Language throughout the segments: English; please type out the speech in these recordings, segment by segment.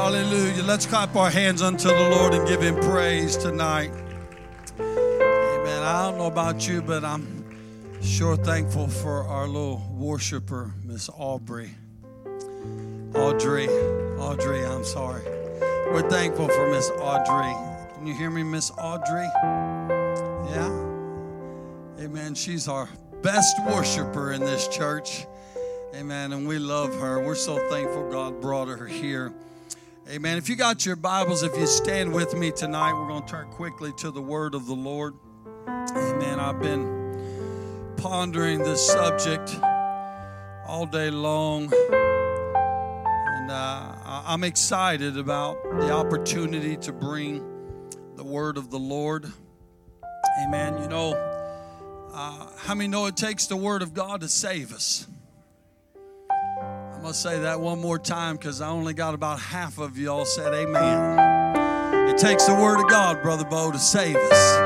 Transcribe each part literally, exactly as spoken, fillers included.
Hallelujah. Let's clap our hands unto the Lord and give him praise tonight. Amen. I don't know about you, but I'm sure thankful for our little worshiper, Miss Aubrey. Audrey. Audrey, I'm sorry. We're thankful for Miss Audrey. Can you hear me, Miss Audrey? Yeah? Amen. She's our best worshiper in this church. Amen. And we love her. We're so thankful God brought her here. Amen. If you got your Bibles, if you stand with me tonight, we're going to turn quickly to the word of the Lord. Amen. I've been pondering this subject all day long. And uh, I'm excited about the opportunity to bring the word of the Lord. Amen. You know, uh, how many know it takes the word of God to save us? I'm going to say that one more time because I only got about half of y'all said amen. It takes the word of God, Brother Bo, to save us.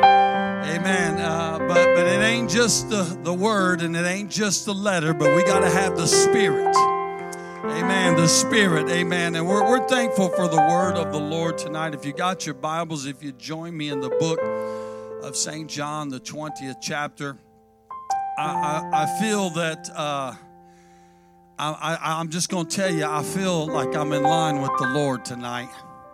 Amen. Uh, but but it ain't just the, the word and it ain't just the letter, but we got to have the Spirit. Amen. The Spirit. Amen. And we're, we're thankful for the word of the Lord tonight. If you got your Bibles, if you join me in the book of Saint John, the twentieth chapter, I, I, I feel that... Uh, I, I, I'm just going to tell you, I feel like I'm in line with the Lord tonight.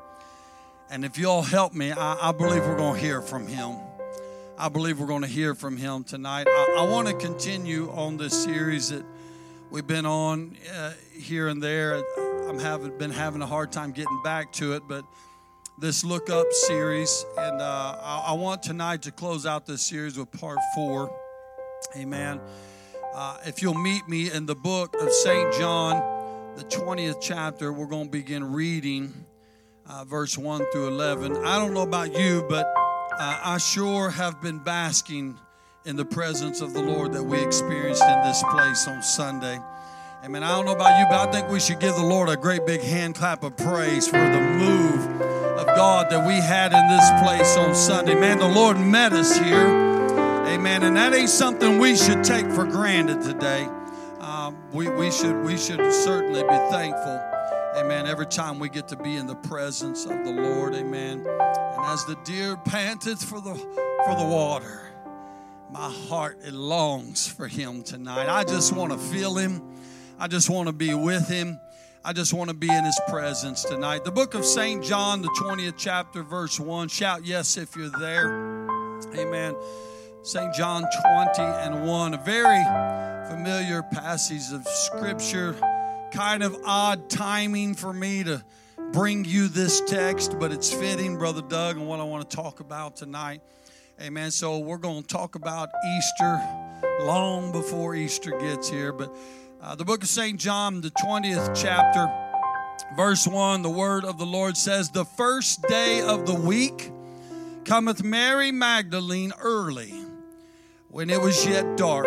And if you'll help me, I, I believe we're going to hear from Him. I believe we're going to hear from Him tonight. I, I want to continue on this series that we've been on uh, here and there. I'm having been having a hard time getting back to it, but this Look Up series. And uh, I, I want tonight to close out this series with part four. Amen. Uh, if you'll meet me in the book of Saint John, the twentieth chapter, we're going to begin reading uh, verse one through eleven. I don't know about you, but uh, I sure have been basking in the presence of the Lord that we experienced in this place on Sunday. Amen. I don't know about you, but I think we should give the Lord a great big hand clap of praise for the move of God that we had in this place on Sunday. Man, the Lord met us here. Amen. And that ain't something we should take for granted today. Um, we, we should we should certainly be thankful. Amen. Every time we get to be in the presence of the Lord. Amen. And as the deer panteth for the for the water, my heart it longs for Him tonight. I just want to feel Him. I just want to be with Him. I just want to be in His presence tonight. The book of Saint John, the twentieth chapter, verse one. Shout yes if you're there. Amen. Saint John twenty and one, a very familiar passage of Scripture. Kind of odd timing for me to bring you this text, but it's fitting, Brother Doug, and what I want to talk about tonight. Amen. So we're going to talk about Easter long before Easter gets here. But uh, the book of Saint John, the twentieth chapter, verse one, the word of the Lord says, "The first day of the week cometh Mary Magdalene early, when it was yet dark,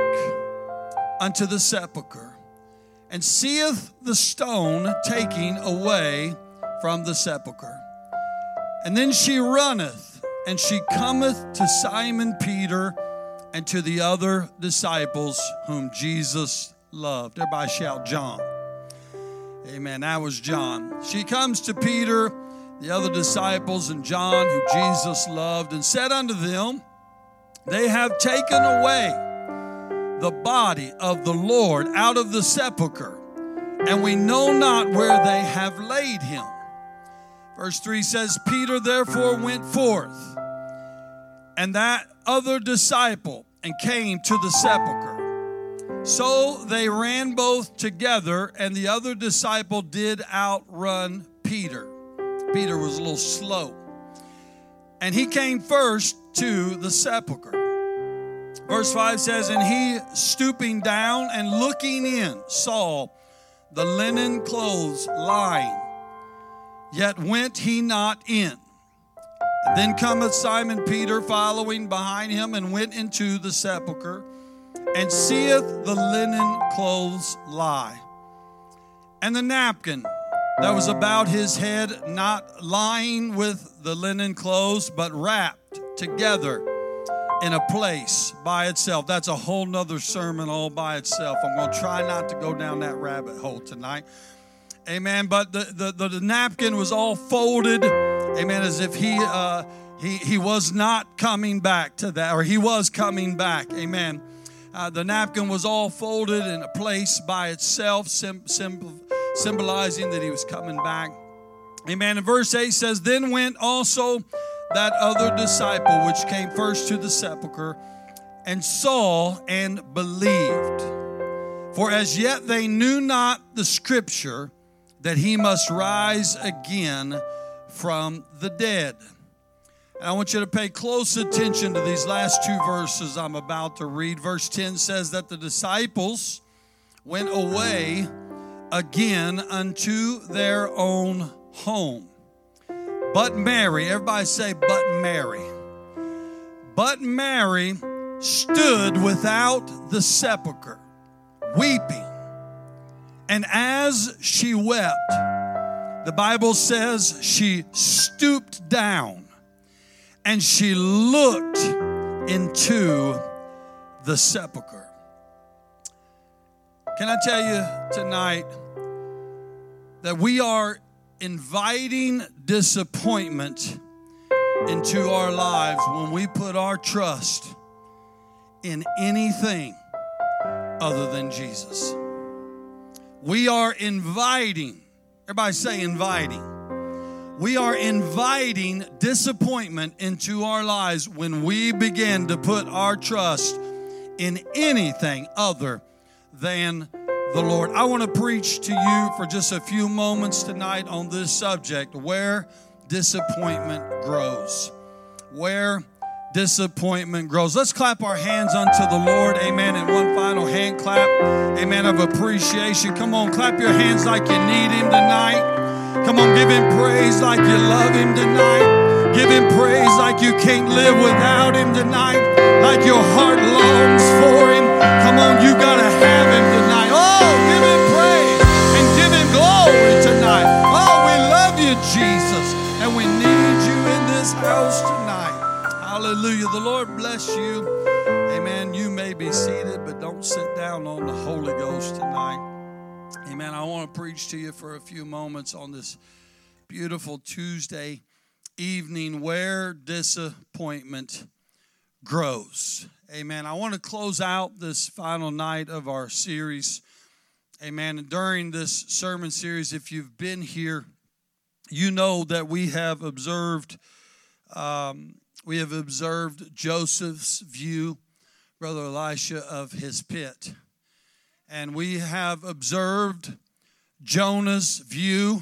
unto the sepulchre, and seeth the stone taken away from the sepulchre. And then she runneth, and she cometh to Simon Peter and to the other disciples whom Jesus loved." Everybody shout John. Amen. That was John. She comes to Peter, the other disciples, and John, who Jesus loved, and said unto them, "They have taken away the body of the Lord out of the sepulchre, and we know not where they have laid him." Verse three says, "Peter therefore went forth, and that other disciple, and came to the sepulchre. So they ran both together, and the other disciple did outrun Peter." Peter was a little slow. "And he came first to the sepulchre." Verse five says, "And he, stooping down and looking in, saw the linen clothes lying, yet went he not in. And then cometh Simon Peter following behind him, and went into the sepulchre, and seeth the linen clothes lie, and the napkin that was about his head, not lying with the linen clothes, but wrapped together in a place by itself." That's a whole nother sermon all by itself. I'm going to try not to go down that rabbit hole tonight. Amen. But the, the, the, the napkin was all folded, amen, as if he, uh, he, he was not coming back to that, or he was coming back. Amen. Uh, the napkin was all folded in a place by itself, sim, sim, symbolizing that he was coming back. Amen. And verse eight says, then went also that other disciple which came first to the sepulchre, and saw and believed. For as yet they knew not the scripture, that he must rise again from the dead. And I want you to pay close attention to these last two verses I'm about to read. Verse ten says that the disciples went away again unto their own home. But Mary, everybody say, but Mary. But Mary stood without the sepulchre, weeping. And as she wept, the Bible says she stooped down and she looked into the sepulchre. Can I tell you tonight that we are inviting disappointment into our lives when we put our trust in anything other than Jesus? We are inviting, everybody say inviting. We are inviting disappointment into our lives when we begin to put our trust in anything other than the Lord. I want to preach to you for just a few moments tonight on this subject, where disappointment grows. Where disappointment grows. Let's clap our hands unto the Lord. Amen. And one final hand clap. Amen. Of appreciation. Come on, clap your hands like you need him tonight. Come on, give him praise like you love him tonight. Give him praise like you can't live without him tonight. Like your heart longs for him. Come on, you got to have him tonight. Oh, give him praise and give him glory tonight. Oh, we love you, Jesus. And we need you in this house tonight. Hallelujah. The Lord bless you. Amen. You may be seated, but don't sit down on the Holy Ghost tonight. Amen. I want to preach to you for a few moments on this beautiful Tuesday evening, where disappointment grows. Amen. I want to close out this final night of our series. Amen. And during this sermon series, if you've been here, you know that we have observed um, We have observed Joseph's view, Brother Elisha, of his pit. And we have observed Jonah's view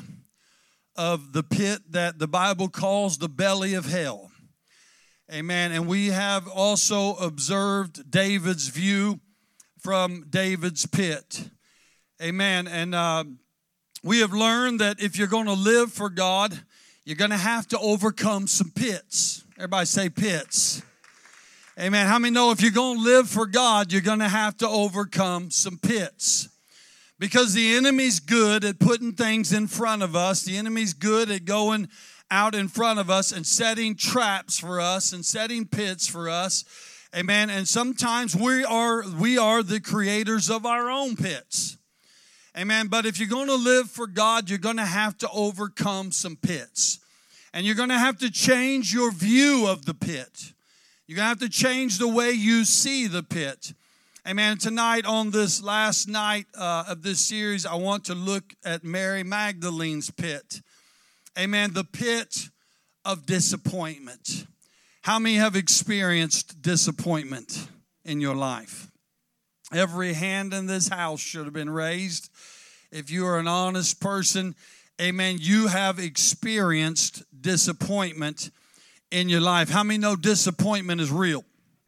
of the pit that the Bible calls the belly of hell. Amen. And we have also observed David's view from David's pit. Amen. And uh, we have learned that if you're going to live for God, you're going to have to overcome some pits. Everybody say pits. Amen. How many know if you're going to live for God, you're going to have to overcome some pits? Because the enemy's good at putting things in front of us. The enemy's good at going out in front of us and setting traps for us and setting pits for us. Amen. And sometimes we are we are the creators of our own pits. Amen. But if you're going to live for God, you're going to have to overcome some pits. And you're going to have to change your view of the pit. You're going to have to change the way you see the pit. Amen. Tonight, on this last night uh, of this series, I want to look at Mary Magdalene's pit. Amen. The pit of disappointment. How many have experienced disappointment in your life? Every hand in this house should have been raised. If you are an honest person, amen, you have experienced disappointment in your life. How many know disappointment is real?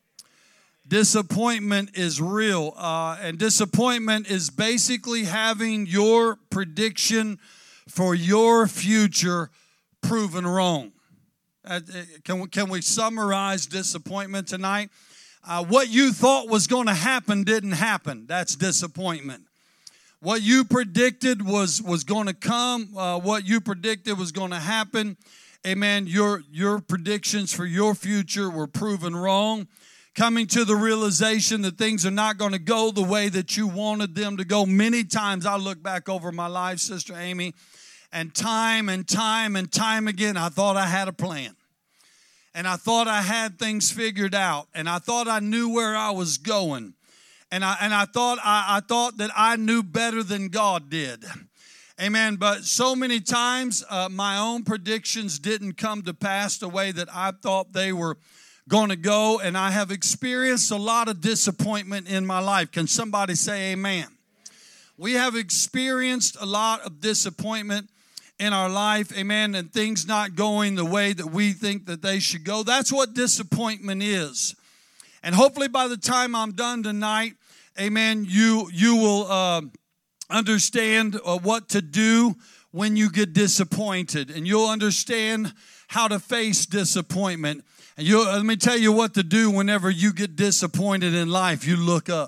Disappointment is real. Uh, and disappointment is basically having your prediction for your future proven wrong. Uh, can, we, can we summarize disappointment tonight? Uh, what you thought was going to happen didn't happen. That's disappointment. What you predicted was, was going to come, uh, what you predicted was going to happen, amen, your, your predictions for your future were proven wrong. coming to the realization that things are not going to go the way that you wanted them to go. Many times I look back over my life, Sister Amy, and time and time and time again, I thought I had a plan. And I thought I had things figured out. And I thought I knew where I was going. And I and I thought I, I thought that I knew better than God did. Amen. But so many times uh, my own predictions didn't come to pass the way that I thought they were going to go. And I have experienced a lot of disappointment in my life. Can somebody say amen? We have experienced a lot of disappointment in our life, amen, and things not going the way that we think that they should go. That's what disappointment is. And hopefully by the time I'm done tonight, amen, you you will uh, understand uh, what to do when you get disappointed. And you'll understand how to face disappointment. And you'll, let me tell you what to do whenever you get disappointed in life. You look up.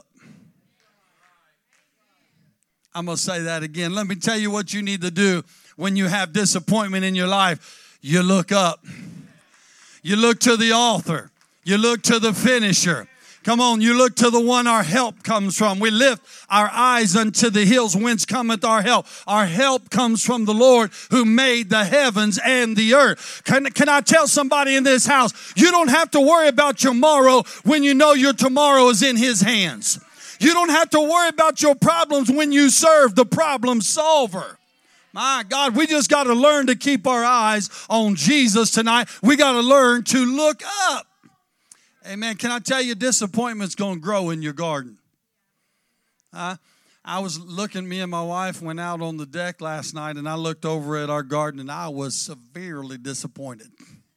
I'm going to say that again. Let me tell you what you need to do. When you have disappointment in your life, you look up. You look to the author. You look to the finisher. Come on, you look to the one our help comes from. We lift our eyes unto the hills. Whence cometh our help? Our help comes from the Lord who made the heavens and the earth. Can, can I tell somebody in this house, you don't have to worry about tomorrow when you know your tomorrow is in His hands. You don't have to worry about your problems when you serve the problem solver. My God, we just got to learn to keep our eyes on Jesus tonight. We got to learn to look up. Amen. Can I tell you, disappointment's going to grow in your garden. Uh, I was looking, me and my wife went out on the deck last night, and I looked over at our garden, and I was severely disappointed.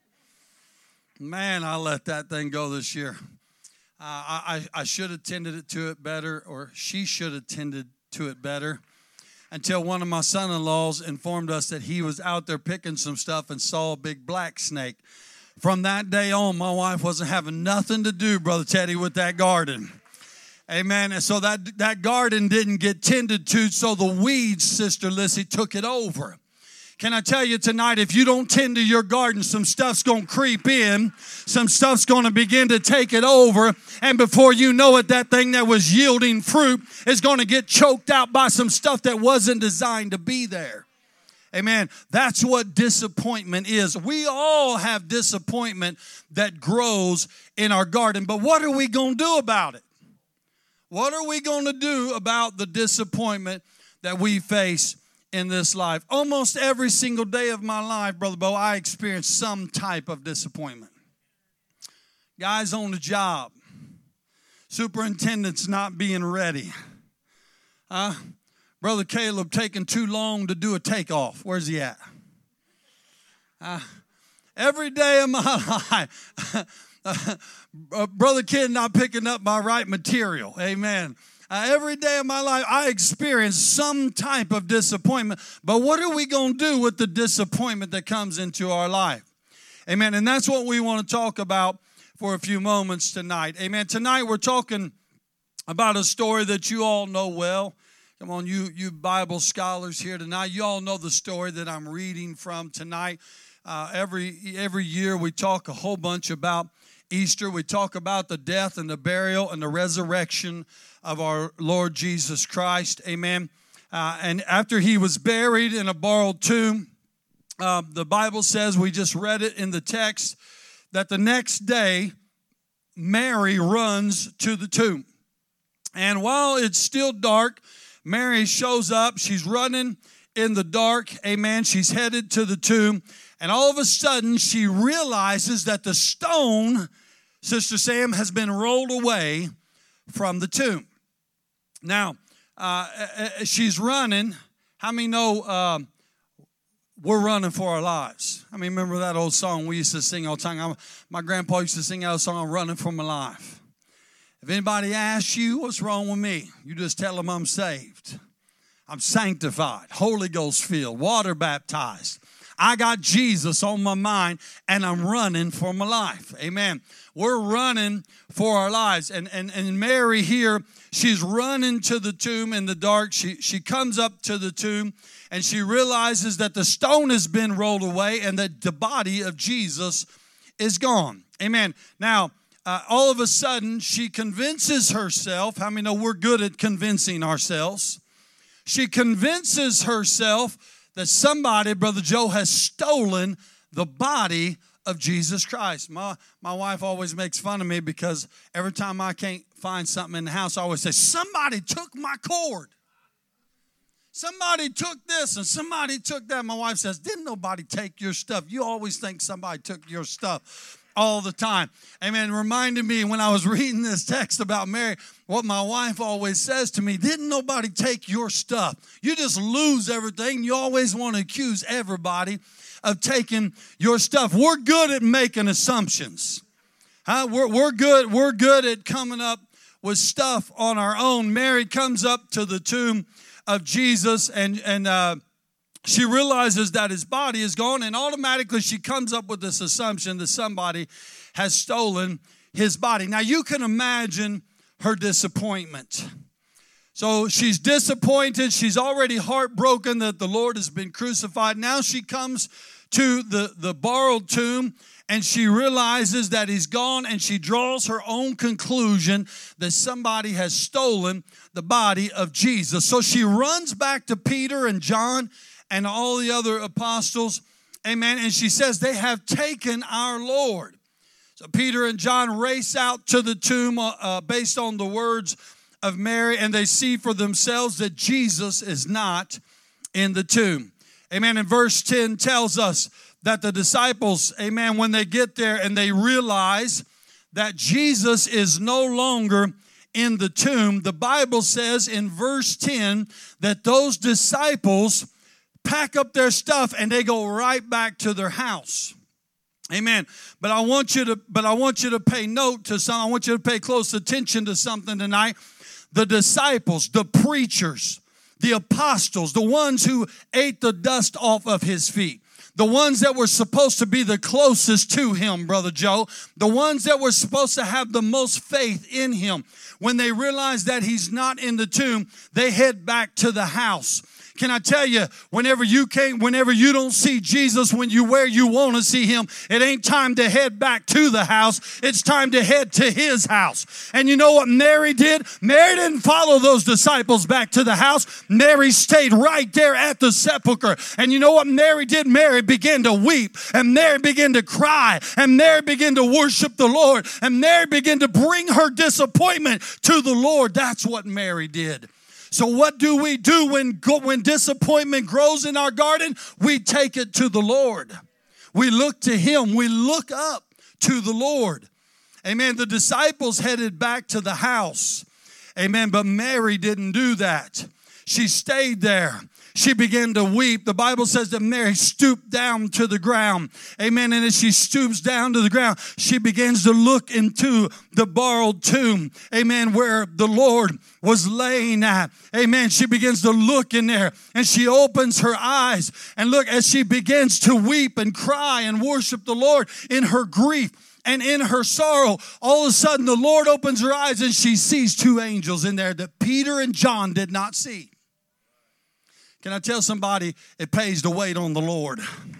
Man, I let that thing go this year. Uh, I, I should have tended it to it better, or she should have tended to it better. Until one of my son-in-laws informed us that he was out there picking some stuff and saw a big black snake. From that day on, my wife wasn't having nothing to do, Brother Teddy, with that garden. Amen. And so that, that garden didn't get tended to, so the weeds, Sister Lissy, took it over. Can I tell you tonight, if you don't tend to your garden, some stuff's going to creep in. Some stuff's going to begin to take it over. And before you know it, that thing that was yielding fruit is going to get choked out by some stuff that wasn't designed to be there. Amen. That's what disappointment is. We all have disappointment that grows in our garden. But what are we going to do about it? What are we going to do about the disappointment that we face in this life? Almost every single day of my life, Brother Bo, I experience some type of disappointment. Guys on the job, superintendent's not being ready. Uh, Brother Caleb taking too long to do a takeoff. Where's he at? Uh, every day of my life, uh, Brother Kid not picking up my right material. Amen. Uh, every day of my life, I experience some type of disappointment. But what are we going to do with the disappointment that comes into our life? Amen. And that's what we want to talk about for a few moments tonight. Amen. Tonight we're talking about a story that you all know well. Come on, you, you Bible scholars here tonight. You all know the story that I'm reading from tonight. Uh, every, every year we talk a whole bunch about Easter. We talk about the death and the burial and the resurrection of our Lord Jesus Christ. Amen. Uh, and after he was buried in a borrowed tomb, uh, the Bible says, we just read it in the text, that the next day, Mary runs to the tomb. And while it's still dark, Mary shows up. She's running in the dark. Amen. She's headed to the tomb. And all of a sudden, she realizes that the stone, Sister Sam, has been rolled away from the tomb. Now, uh, she's running. How many know uh, we're running for our lives? I mean, remember that old song we used to sing all the time? I'm, my grandpa used to sing that song, I'm running for my life. If anybody asks you what's wrong with me, you just tell them I'm saved. I'm sanctified, Holy Ghost filled, water baptized. I got Jesus on my mind, and I'm running for my life. Amen. We're running for our lives. And, and, and Mary here, she's running to the tomb in the dark. She, she comes up to the tomb, and she realizes that the stone has been rolled away and that the body of Jesus is gone. Amen. Now, uh, all of a sudden she convinces herself. How many know we're good at convincing ourselves? She convinces herself that somebody, Brother Joe, has stolen the body of Jesus Christ. My, my wife always makes fun of me because every time I can't find something in the house, I always say, somebody took my cord. Somebody took this and somebody took that. My wife says, didn't nobody take your stuff? You always think somebody took your stuff all the time. Amen. Reminded me when I was reading this text about Mary, what my wife always says to me, didn't nobody take your stuff? You just lose everything. You always want to accuse everybody of taking your stuff. We're good at making assumptions. Huh? We're, we're good. We're good at coming up with stuff on our own. Mary comes up to the tomb of Jesus, and and uh, she realizes that his body is gone, and automatically she comes up with this assumption that somebody has stolen his body. Now you can imagine her disappointment. So she's disappointed. She's already heartbroken that the Lord has been crucified. Now she comes to the, the borrowed tomb, and she realizes that he's gone, and she draws her own conclusion that somebody has stolen the body of Jesus. So she runs back to Peter and John and all the other apostles, amen, and she says, they have taken our Lord. So Peter and John race out to the tomb uh, based on the words of Mary, and they see for themselves that Jesus is not in the tomb. Amen. And verse ten tells us that the disciples, amen, when they get there and they realize that Jesus is no longer in the tomb, the Bible says in verse ten that those disciples pack up their stuff and they go right back to their house. Amen. But I want you to, but I want you to pay note to something. I want you to pay close attention to something tonight. The disciples, the preachers, the apostles, the ones who ate the dust off of his feet, the ones that were supposed to be the closest to him, Brother Joe, the ones that were supposed to have the most faith in him, when they realize that he's not in the tomb, they head back to the house. Can I tell you, whenever you can't, whenever you don't see Jesus when you where you want to see him, it ain't time to head back to the house. It's time to head to his house. And you know what Mary did? Mary didn't follow those disciples back to the house. Mary stayed right there at the sepulcher. And you know what Mary did? Mary began to weep, and Mary began to cry, and Mary began to worship the Lord, and Mary began to bring her disappointment to the Lord. That's what Mary did. So what do we do when, when disappointment grows in our garden? We take it to the Lord. We look to him. We look up to the Lord. Amen. The disciples headed back to the house. Amen. But Mary didn't do that. She stayed there. She began to weep. The Bible says that Mary stooped down to the ground. Amen. And as she stoops down to the ground, she begins to look into the borrowed tomb. Amen. Where the Lord was laying at. Amen. She begins to look in there, and she opens her eyes. And look, as she begins to weep and cry and worship the Lord in her grief and in her sorrow, all of a sudden the Lord opens her eyes, and she sees two angels in there that Peter and John did not see. Can I tell somebody it pays to wait on the Lord?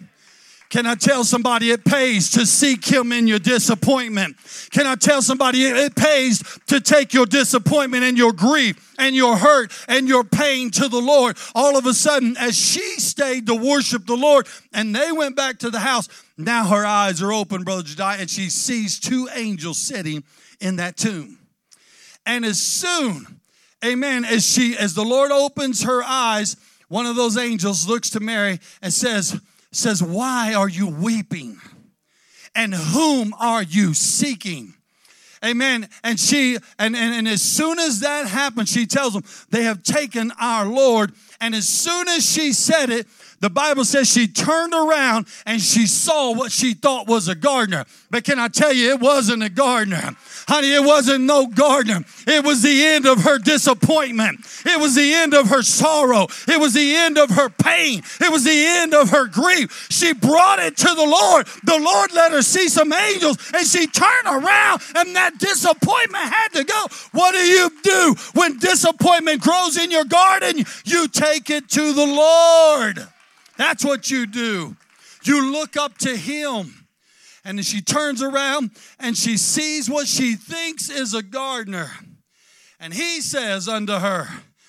Can I tell somebody it pays to seek him in your disappointment? Can I tell somebody it pays to take your disappointment and your grief and your hurt and your pain to the Lord? All of a sudden, as she stayed to worship the Lord and they went back to the house, now her eyes are open, Brother Jediah, and she sees two angels sitting in that tomb. And as soon, amen, as she, as the Lord opens her eyes, one of those angels looks to Mary and says, says, why are you weeping? And whom are you seeking? Amen. And she, and, and, and as soon as that happened, she tells them, they have taken our Lord. And as soon as she said it, the Bible says she turned around and she saw what she thought was a gardener. But can I tell you, it wasn't a gardener. Honey, it wasn't no gardener. It was the end of her disappointment. It was the end of her sorrow. It was the end of her pain. It was the end of her grief. She brought it to the Lord. The Lord let her see some angels, and she turned around, and that disappointment had to go. What do you do when disappointment grows in your garden? You take it to the Lord. That's what you do. You look up to him. And then she turns around and she sees what she thinks is a gardener. And he says unto her,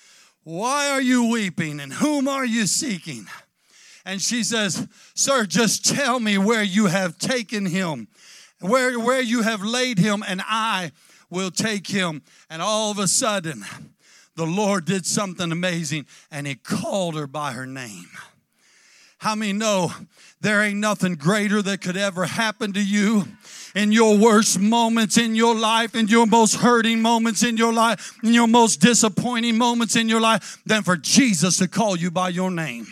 why are you weeping and whom are you seeking? And she says, sir, just tell me where you have taken him, where, where you have laid him, and I will take him. And all of a sudden, the Lord did something amazing, and he called her by her name. How many know there ain't nothing greater that could ever happen to you in your worst moments in your life, in your most hurting moments in your life, in your most disappointing moments in your life, than for Jesus to call you by your name.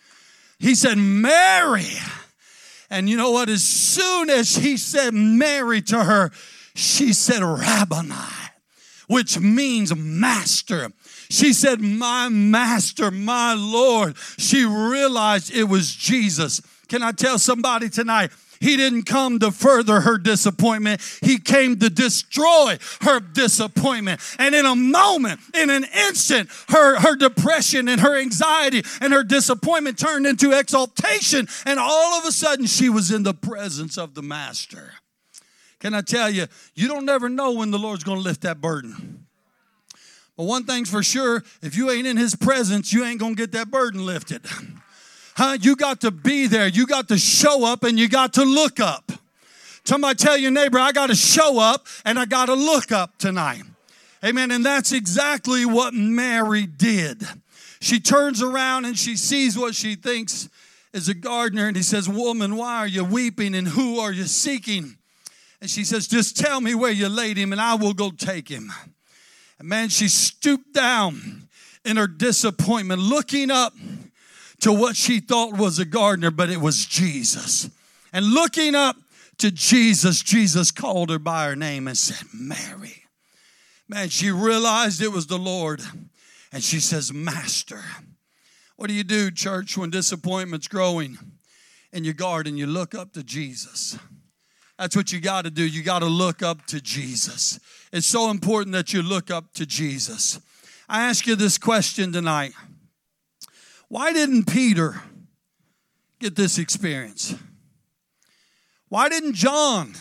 He said, Mary. And you know what? As soon as he said Mary to her, she said Rabboni, which means master. She said, my master, my Lord. She realized it was Jesus. Can I tell somebody tonight? He didn't come to further her disappointment. He came to destroy her disappointment. And in a moment, in an instant, her, her depression and her anxiety and her disappointment turned into exaltation. And all of a sudden, she was in the presence of the Master. Can I tell you, you don't never know when the Lord's going to lift that burden. But one thing's for sure, if you ain't in his presence, you ain't going to get that burden lifted. Huh? You got to be there. You got to show up and you got to look up. Somebody tell your neighbor, I got to show up and I got to look up tonight. Amen. And that's exactly what Mary did. She turns around and she sees what she thinks is a gardener. And he says, woman, why are you weeping and who are you seeking? And she says, just tell me where you laid him and I will go take him. And man, she stooped down in her disappointment, looking up to what she thought was a gardener, but it was Jesus. And looking up to Jesus, Jesus called her by her name and said, Mary. Man, she realized it was the Lord. And she says, Master. What do you do, church, when disappointment's growing in your garden? You look up to Jesus. That's what you got to do. You got to look up to Jesus. It's so important that you look up to Jesus. I ask you this question tonight. Why didn't Peter get this experience? Why didn't John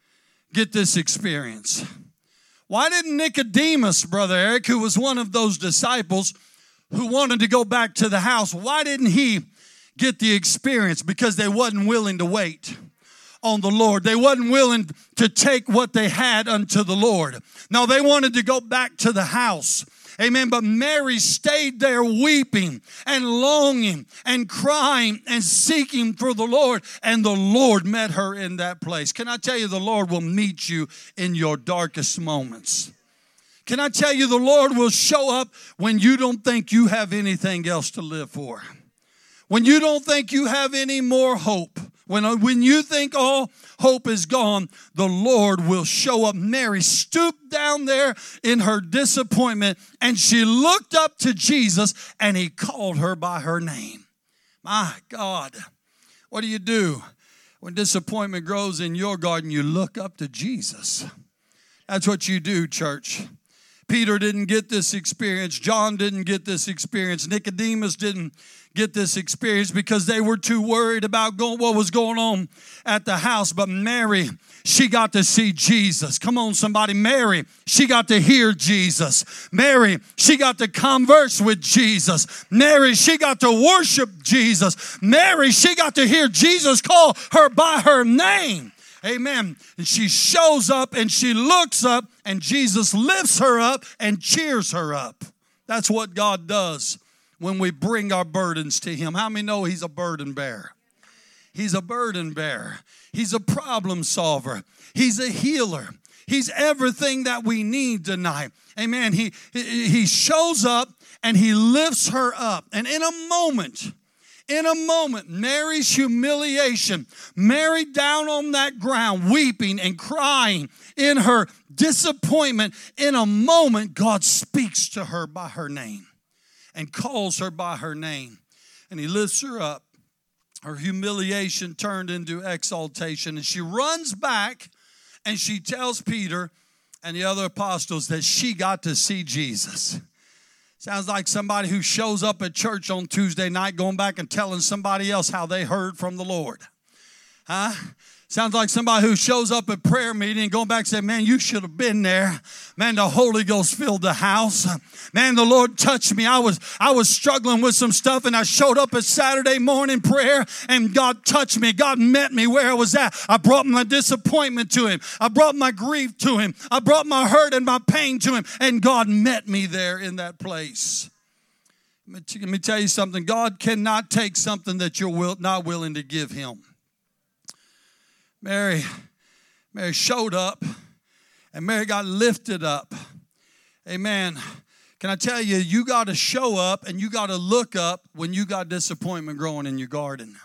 get this experience? Why didn't Nicodemus, Brother Eric, who was one of those disciples who wanted to go back to the house, why didn't he get the experience? Because they wasn't willing to wait on the Lord. They wasn't willing to take what they had unto the Lord. Now, they wanted to go back to the house. Amen. But Mary stayed there weeping and longing and crying and seeking for the Lord. And the Lord met her in that place. Can I tell you, the Lord will meet you in your darkest moments. Can I tell you, the Lord will show up when you don't think you have anything else to live for. When you don't think you have any more hope. When, when you think all hope is gone, the Lord will show up. Mary stooped down there in her disappointment, and she looked up to Jesus, and he called her by her name. My God, what do you do when disappointment grows in your garden? You look up to Jesus. That's what you do, church. Peter didn't get this experience. John didn't get this experience. Nicodemus didn't get this experience because they were too worried about going, what was going on at the house. But Mary, she got to see Jesus. Come on, somebody. Mary, she got to hear Jesus. Mary, she got to converse with Jesus. Mary, she got to worship Jesus. Mary, she got to hear Jesus call her by her name. Amen. And she shows up and she looks up and Jesus lifts her up and cheers her up. That's what God does when we bring our burdens to him. How many know he's a burden bearer? He's a burden bearer. He's a problem solver. He's a healer. He's everything that we need tonight. Amen. He, he shows up and he lifts her up. And in a moment, in a moment, Mary's humiliation, Mary down on that ground, weeping and crying in her disappointment, in a moment, God speaks to her by her name and calls her by her name. And he lifts her up. Her humiliation turned into exaltation. And she runs back and she tells Peter and the other apostles that she got to see Jesus. Sounds like somebody who shows up at church on Tuesday night going back and telling somebody else how they heard from the Lord. Huh? Sounds like somebody who shows up at prayer meeting and going back and say, man, you should have been there. Man, the Holy Ghost filled the house. Man, the Lord touched me. I was, I was struggling with some stuff, and I showed up at Saturday morning prayer, and God touched me. God met me where I was at. I brought my disappointment to him. I brought my grief to him. I brought my hurt and my pain to him, and God met me there in that place. Let me tell you something. God cannot take something that you're will, not willing to give him. Mary, Mary showed up, and Mary got lifted up. Amen. Can I tell you, you got to show up and you got to look up when you got disappointment growing in your garden.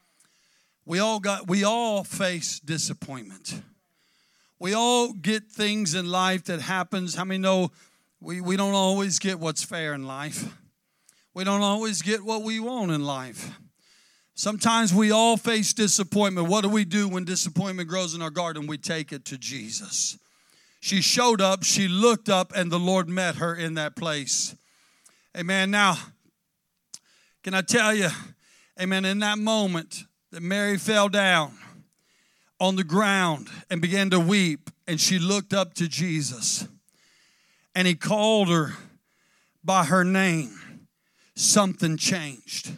We all got, we all face disappointment. We all get things in life that happens. How many know we, we don't always get what's fair in life? We don't always get what we want in life. Sometimes we all face disappointment. What do we do when disappointment grows in our garden? We take it to Jesus. She showed up, she looked up, and the Lord met her in that place. Amen. Now, can I tell you, amen, in that moment that Mary fell down on the ground and began to weep, and she looked up to Jesus, and he called her by her name, something changed.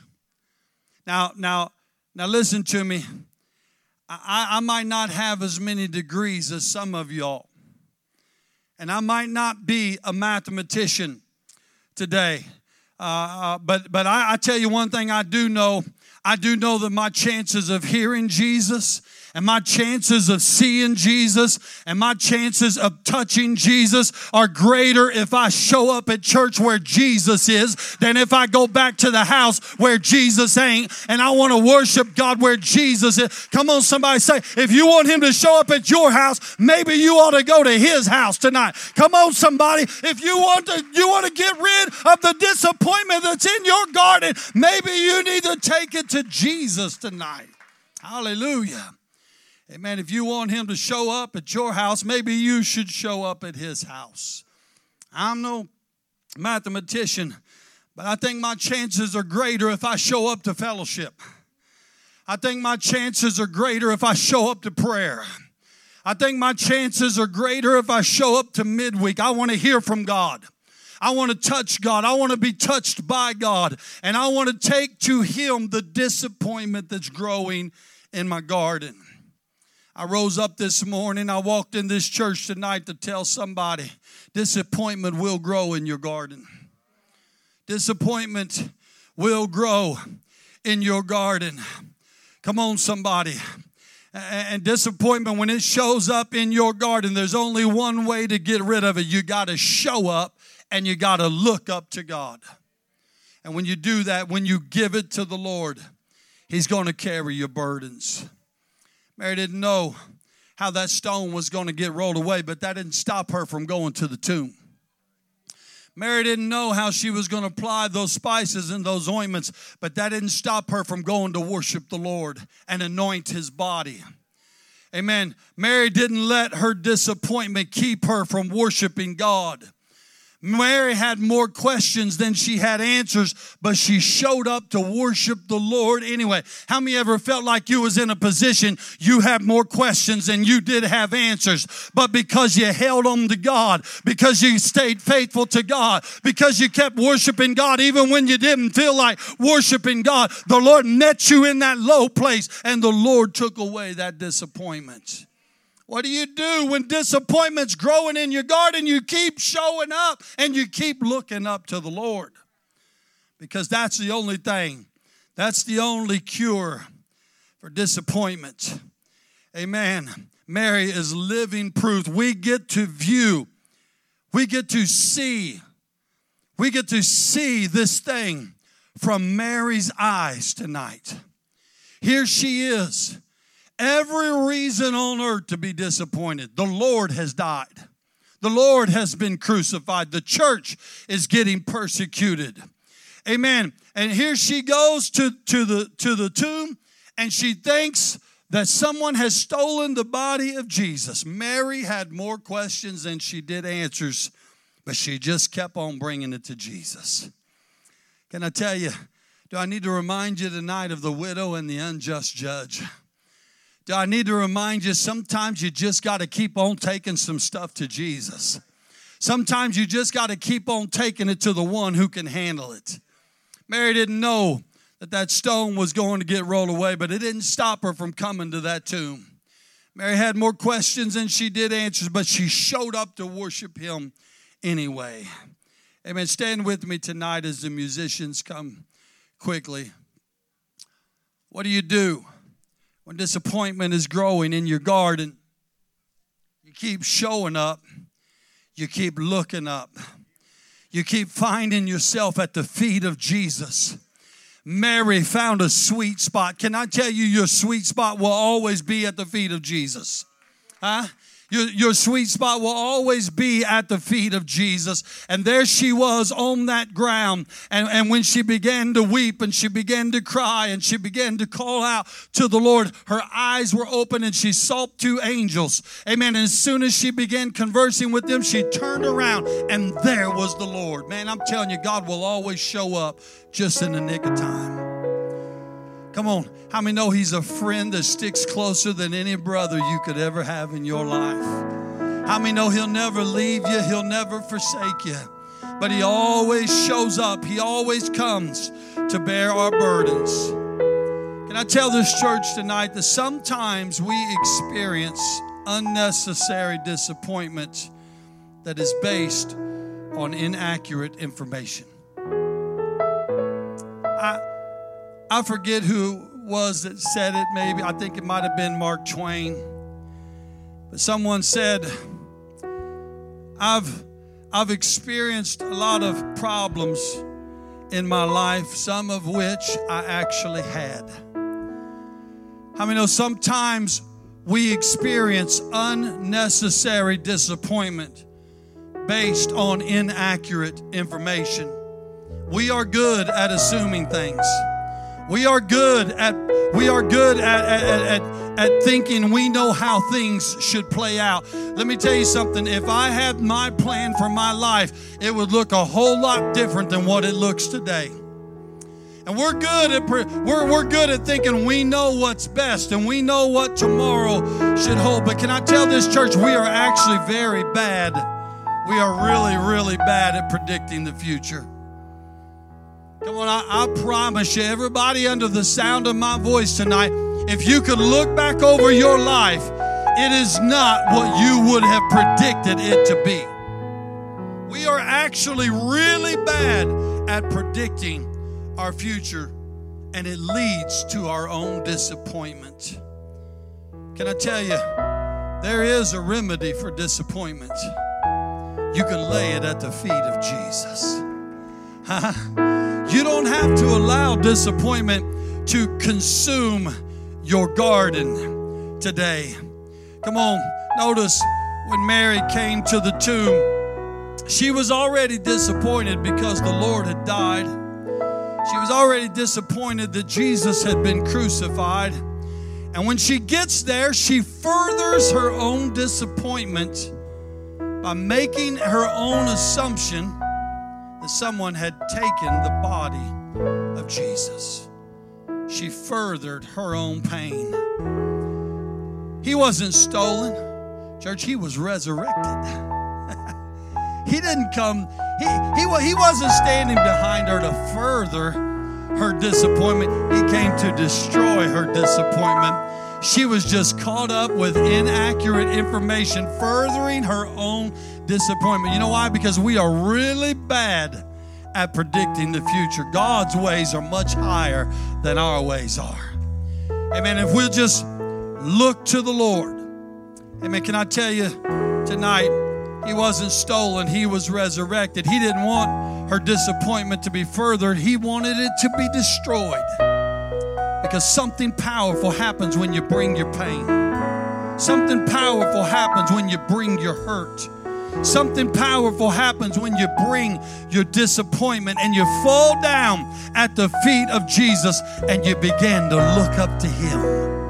Now, now, now listen to me. I, I might not have as many degrees as some of y'all. And I might not be a mathematician today. Uh, uh, but but I, I tell you one thing I do know. I do know that my chances of hearing Jesus and my chances of seeing Jesus and my chances of touching Jesus are greater if I show up at church where Jesus is than if I go back to the house where Jesus ain't and I want to worship God where Jesus is. Come on, somebody say, if you want him to show up at your house, maybe you ought to go to his house tonight. Come on, somebody. If you want to, you want to get rid of the disappointment that's in your garden, maybe you need to take it to Jesus tonight. Hallelujah. Amen. If you want him to show up at your house, maybe you should show up at his house. I'm no mathematician, but I think my chances are greater if I show up to fellowship. I think my chances are greater if I show up to prayer. I think my chances are greater if I show up to midweek. I want to hear from God. I want to touch God. I want to be touched by God. And I want to take to him the disappointment that's growing in my garden. I rose up this morning. I walked in this church tonight to tell somebody disappointment will grow in your garden. Disappointment will grow in your garden. Come on, somebody. And disappointment, when it shows up in your garden, there's only one way to get rid of it. You got to show up and you got to look up to God. And when you do that, when you give it to the Lord, he's going to carry your burdens. Mary didn't know how that stone was going to get rolled away, but that didn't stop her from going to the tomb. Mary didn't know how she was going to apply those spices and those ointments, but that didn't stop her from going to worship the Lord and anoint his body. Amen. Mary didn't let her disappointment keep her from worshiping God. Mary had more questions than she had answers, but she showed up to worship the Lord anyway. How many ever felt like you was in a position you had more questions than you did have answers, but because you held on to God, because you stayed faithful to God, because you kept worshiping God even when you didn't feel like worshiping God, the Lord met you in that low place and the Lord took away that disappointment. What do you do when disappointment's growing in your garden? You keep showing up and you keep looking up to the Lord. Because that's the only thing. That's the only cure for disappointment. Amen. Mary is living proof. We get to view. We get to see. We get to see this thing from Mary's eyes tonight. Here she is. Every reason on earth to be disappointed. The Lord has died. The Lord has been crucified. The church is getting persecuted. Amen. And here she goes to, to, the, to the tomb, and she thinks that someone has stolen the body of Jesus. Mary had more questions than she did answers, but she just kept on bringing it to Jesus. Can I tell you, do I need to remind you tonight of the widow and the unjust judge? I need to remind you, sometimes you just got to keep on taking some stuff to Jesus. Sometimes you just got to keep on taking it to the one who can handle it. Mary didn't know that that stone was going to get rolled away, but it didn't stop her from coming to that tomb. Mary had more questions than she did answers, but she showed up to worship him anyway. Amen. Stand with me tonight as the musicians come quickly. What do you do when disappointment is growing in your garden? You keep showing up. You keep looking up. You keep finding yourself at the feet of Jesus. Mary found a sweet spot. Can I tell you, your sweet spot will always be at the feet of Jesus? Huh? Your, your sweet spot will always be at the feet of Jesus. And there she was on that ground. And, and when she began to weep and she began to cry and she began to call out to the Lord, her eyes were open and she saw two angels. Amen. And as soon as she began conversing with them, she turned around and there was the Lord. Man, I'm telling you, God will always show up just in the nick of time. Come on. How many know he's a friend that sticks closer than any brother you could ever have in your life? How many know he'll never leave you? He'll never forsake you. But he always shows up. He always comes to bear our burdens. Can I tell this church tonight that sometimes we experience unnecessary disappointment that is based on inaccurate information. I I forget who it was that said it, maybe. I think it might have been Mark Twain. But someone said, I've, I've experienced a lot of problems in my life, some of which I actually had. How many know sometimes we experience unnecessary disappointment based on inaccurate information? We are good at assuming things. We are good at we are good at, at, at, at thinking we know how things should play out. Let me tell you something. If I had my plan for my life, it would look a whole lot different than what it looks today. And we're good at we're we're good at thinking we know what's best and we know what tomorrow should hold. But can I tell this church, we are actually very bad. We are really, really bad at predicting the future. Come on, I, I promise you, everybody under the sound of my voice tonight, if you could look back over your life, it is not what you would have predicted it to be. We are actually really bad at predicting our future, and it leads to our own disappointment. Can I tell you, there is a remedy for disappointment. You can lay it at the feet of Jesus. You don't have to allow disappointment to consume your garden today. Come on, notice when Mary came to the tomb, she was already disappointed because the Lord had died. She was already disappointed that Jesus had been crucified. And when she gets there, she furthers her own disappointment by making her own assumption that someone had taken the body of Jesus. She furthered her own pain. He wasn't stolen. Church, he was resurrected. He didn't come, he, he, he wasn't standing behind her to further her disappointment. He came to destroy her disappointment. She was just caught up with inaccurate information, furthering her own disappointment. You know why? Because we are really bad at predicting the future. God's ways are much higher than our ways are. Amen. If we'll just look to the Lord. Amen. Can I tell you tonight, he wasn't stolen. He was resurrected. He didn't want her disappointment to be furthered. He wanted it to be destroyed. Because something powerful happens when you bring your pain. Something powerful happens when you bring your hurt. Something powerful happens when you bring your disappointment and you fall down at the feet of Jesus and you begin to look up to Him.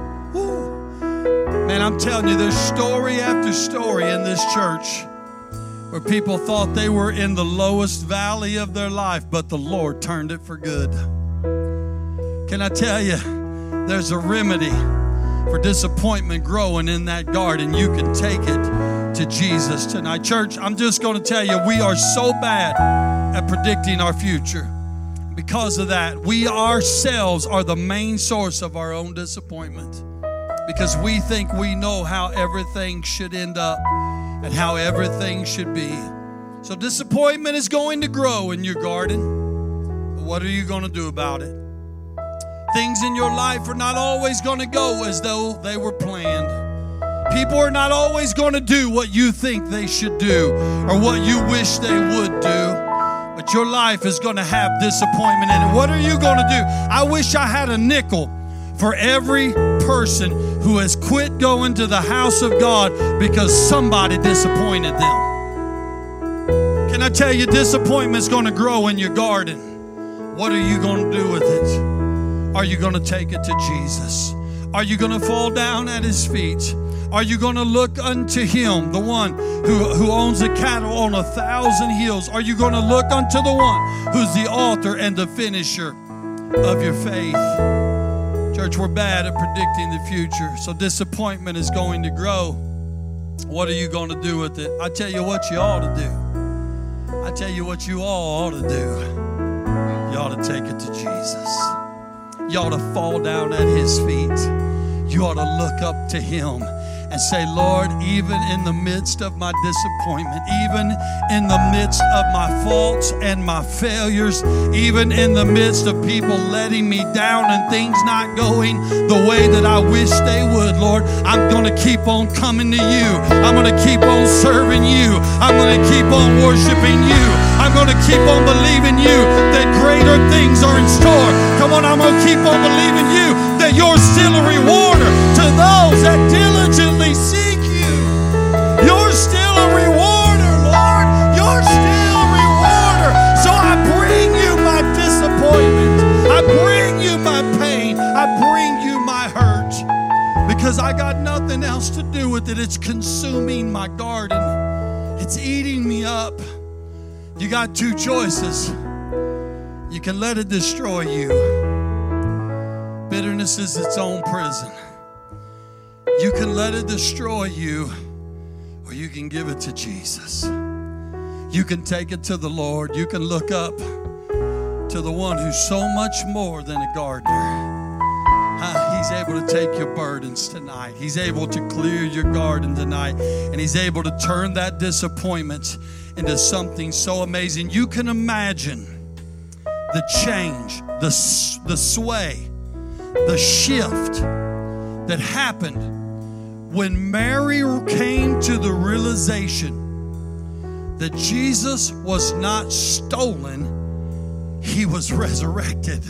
Woo. Man, I'm telling you, there's story after story in this church where people thought they were in the lowest valley of their life, but the Lord turned it for good. Can I tell you, there's a remedy for disappointment growing in that garden, you can take it to Jesus tonight. Church, I'm just going to tell you, we are so bad at predicting our future. Because of that, we ourselves are the main source of our own disappointment, because we think we know how everything should end up and how everything should be. So disappointment is going to grow in your garden. But what are you going to do about it? Things in your life are not always going to go as though they were planned. People are not always going to do what you think they should do or what you wish they would do. But your life is going to have disappointment in it. What are you going to do? I wish I had a nickel for every person who has quit going to the house of God because somebody disappointed them. Can I tell you, disappointment is going to grow in your garden. What are you going to do with it? Are you going to take it to Jesus? Are you going to fall down at His feet? Are you going to look unto Him, the one who, who owns the cattle on a thousand hills? Are you going to look unto the one who's the author and the finisher of your faith? Church, we're bad at predicting the future, so disappointment is going to grow. What are you going to do with it? I tell you what you ought to do. I tell you what you all ought to do. You ought to take it to Jesus. You ought to fall down at His feet. You ought to look up to Him and say, Lord, even in the midst of my disappointment, even in the midst of my faults and my failures, even in the midst of people letting me down and things not going the way that I wish they would, Lord, I'm going to keep on coming to you. I'm going to keep on serving you. I'm going to keep on worshiping you. I'm going to keep on believing you that greater things are in store. Come on, I'm going to keep on believing you that you're still a rewarder to those that diligently seek you. You're still a rewarder, Lord. You're still a rewarder. So I bring you my disappointment. I bring you my pain. I bring you my hurt, because I got nothing else to do with it. It's consuming my garden. It's eating me up. You got two choices. You can let it destroy you. Bitterness is its own prison. You can let it destroy you, or you can give it to Jesus. You can take it to the Lord. You can look up to the one who's so much more than a gardener. Uh, he's able to take your burdens tonight. He's able to clear your garden tonight. And He's able to turn that disappointment into something so amazing. You can imagine the change, the, the sway, the shift that happened when Mary came to the realization that Jesus was not stolen, He was resurrected.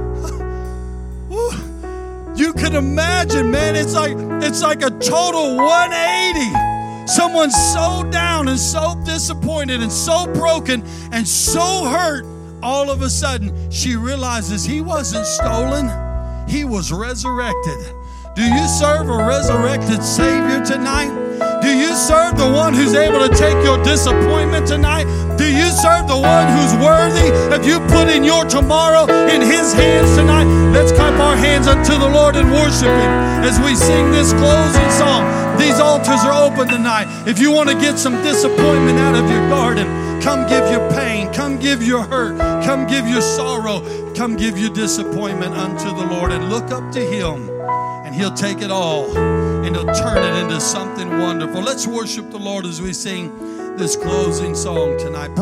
You can imagine, man, it's like it's like a total one eighty. Someone's so down and so disappointed and so broken and so hurt. All of a sudden, she realizes He wasn't stolen. He was resurrected. Do you serve a resurrected Savior tonight? Do you serve the one who's able to take your disappointment tonight? Do you serve the one who's worthy of you putting your tomorrow in His hands tonight? Let's clap our hands unto the Lord and worship Him as we sing this closing song. These altars are open tonight. If you want to get some disappointment out of your garden, come give your pain, come give your hurt, come give your sorrow, come give your disappointment unto the Lord and look up to Him, and He'll take it all and He'll turn it into something wonderful. Let's worship the Lord as we sing this closing song tonight.